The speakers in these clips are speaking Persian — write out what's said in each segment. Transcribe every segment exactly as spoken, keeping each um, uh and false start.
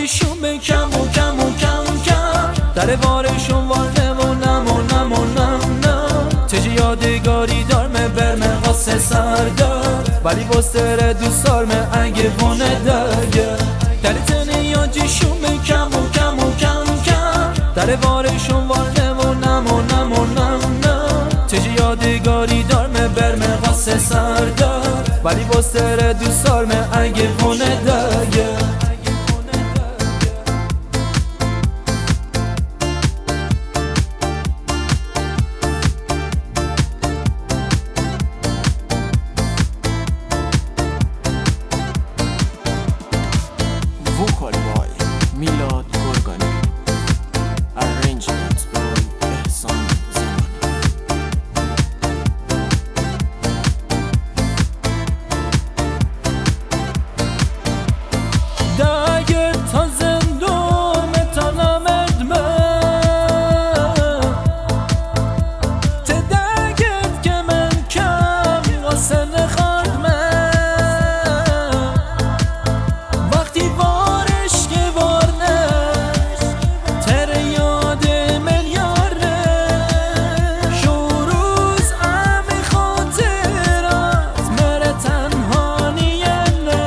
یادشون به کم و کم و کم کم در وارشون وارده و نم و نم و نم نم تجه یادگاری دارمه برمه قاسه سردار ولی بستره دوست دارمه اگه وانه درگه در تنه یادشون به کم و کم و کم کم در وارشون وارده و نم و نم و نم نم تجه یادگاری دارمه برمه قاسه سردار ولی بستره دوست دارمه اگه وانه درگه Vocal boy میلاد گرگانی Arrangement boy احسان زمانی داگر تا زندون متانم ادمه ته داگت که من کم واسه نخاردمه وقتی وارش که وارنش تر یاد ملیاره شوروز امی خاطرات مره تنهانیه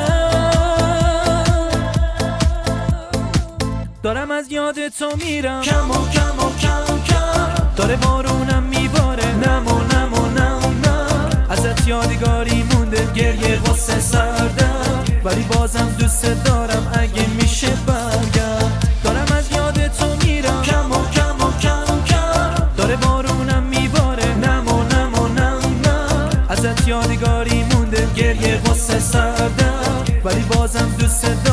دارم از یاد تو میرم کم و کم و کم کم داره بارونم میباره نم و نم و نم نم ازت یادگاری مونده گریه واسه سردم ولی بازم دوست دارم اگه میشه برگرد دارم از یاد تو میرم کم و کم و کم کم داره بارونم میباره نم و نم و نم نم ازت یادگاری مونده گریه واسه سردم ولی بازم دوست دارم